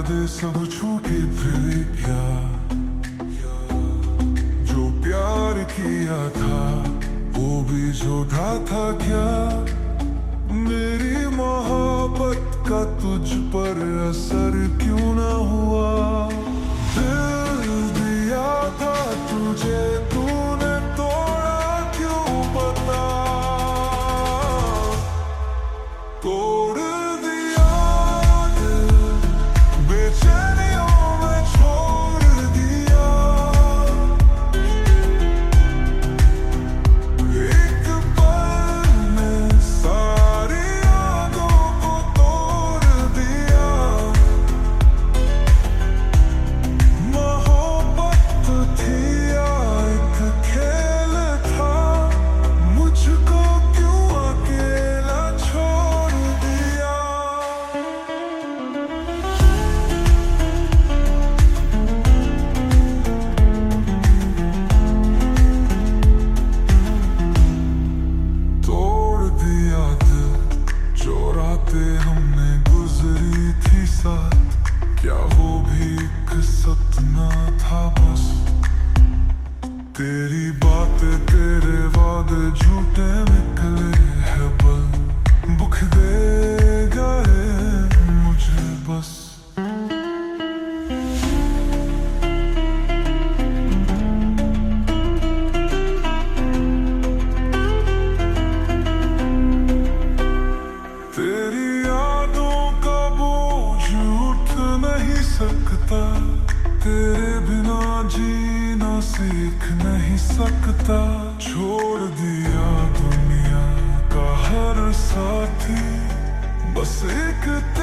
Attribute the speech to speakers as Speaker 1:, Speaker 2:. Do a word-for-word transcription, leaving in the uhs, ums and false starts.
Speaker 1: यादें सब छूटी फिर क्या, जो प्यार किया था वो भी झूठा था क्या। मेरी मोहब्बत का तुझ पर असर क्यों ना हुआ। दिल दिया था तुझे, तूने तोड़ा क्यों बता। तोड़ दिया दिल, बेचैनियों में छोड़ दिया। एक पल में सारी यादों को तोड़ दिया। मोहब्बत तो थी या एक खेल था, मुझको क्यों अकेला छोड़ दिया। तोड़ दिया दिल, जो रातें हमने गुजरी थी साथ, क्या वो भी एक सपना था बस। तेरी बातें तेरे वादे झूठे निकले हैं बल, बुख दे गए मुझे बस। तेरी यादों का बोझ उठ नहीं सकता, तेरे बिना जीना सीख नहीं सकता। छोड़ दिया दुनिया का हर साथी, बस एक